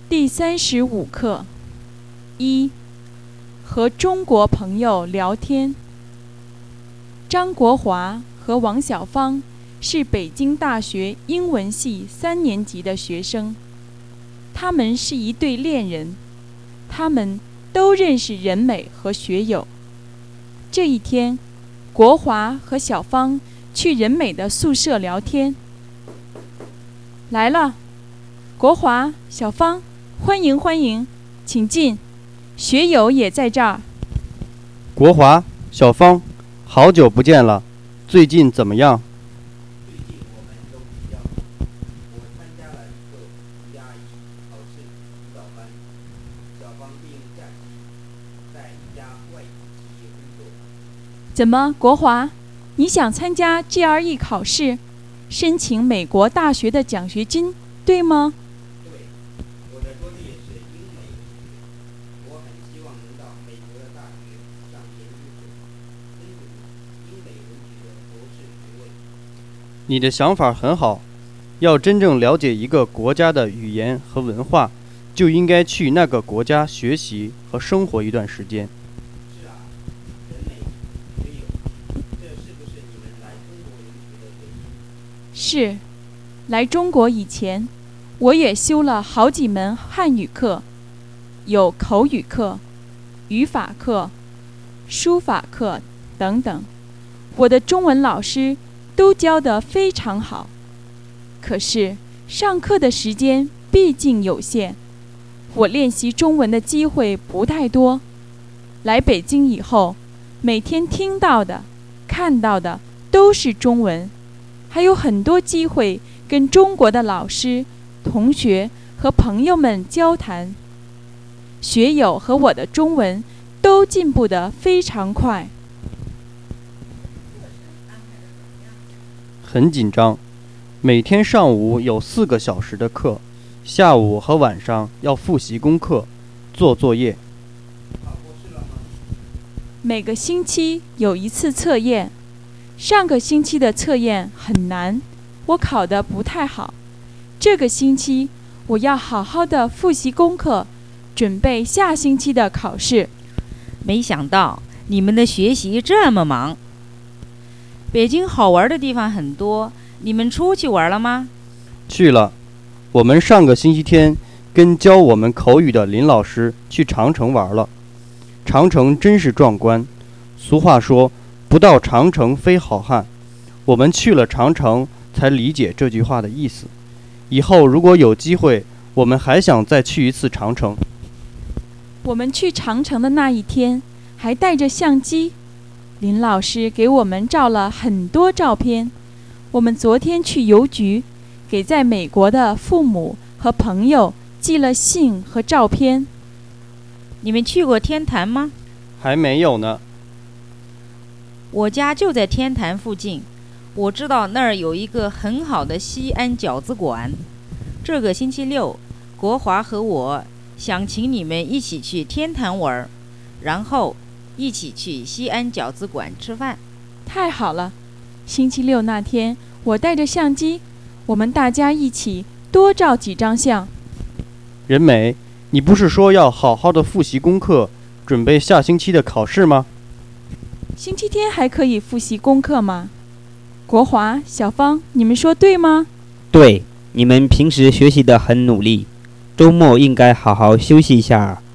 第35课1和中国朋友聊天。张国华和王小芳是北京大学英文系3年级的学生，他们是一对恋人，他们都认识任美和学友。这一天，国华和小芳去任美的宿舍聊天。来了，国华、小芳，欢迎欢迎，请进。学友也在这儿。 国华、小芳，好久不见了，最近怎么样？ 最近我们都比较忙，我参加了一个5+1考试辅导班，小芳利用假期在一家外企企业工作。 怎么，国华，你想参加 GRE 考试，申请美国大学的奖学金，对吗？ 对，我的专业是英美文学，我很希望能到美国的大学上研究所，攻读英美文学的博士学位。 你的想法很好，要真正了解一个国家的语言和文化，就应该去那个国家学习和生活一段时间。 是啊，任美、学友，这是不是你们来中国留学的原因？ 是，来中国以前，我也修了好几门汉语课，有口语课、语法课、书法课等等。我的中文老师都教得非常好，可是上课的时间毕竟有限，我练习中文的机会不太多。来北京以后，每天听到的、看到的都是中文，还有很多机会跟中国的老师、同学和朋友们交谈。学友和我的中文都进步得非常快。 很紧张，每天上午有4个小时的课，下午和晚上要复习功课、做作业。 考过试了吗？ 每个星期有一次测验，上个星期的测验很难，我考得不太好。这个星期我要好好的复习功课，准备下星期的考试。 没想到你们的学习这么忙。北京好玩的地方很多，你们出去玩了吗？ 去了，我们上个星期天跟教我们口语的林老师去长城玩了。长城真是壮观，俗话说不到长城非好汉，我们去了长城才理解这句话的意思。以后如果有机会，我们还想再去一次长城。 我们去长城的那一天还带着相机，林老师给我们照了很多照片。我们昨天去邮局，给在美国的父母和朋友寄了信和照片。 你们去过天坛吗？ 还没有呢。 我家就在天坛附近，我知道那儿有一个很好的西安饺子馆。这个星期六，国华和我想请你们一起去天坛玩，然后一起去西安饺子馆吃饭。 太好了，星期六那天我带着相机，我们大家一起多照几张相。 任美，你不是说要好好的复习功课，准备下星期的考试吗？ 星期天还可以复习功课吗？国华、小芳，你们说对吗？ 对，你们平时学习得很努力，周末应该好好休息一下。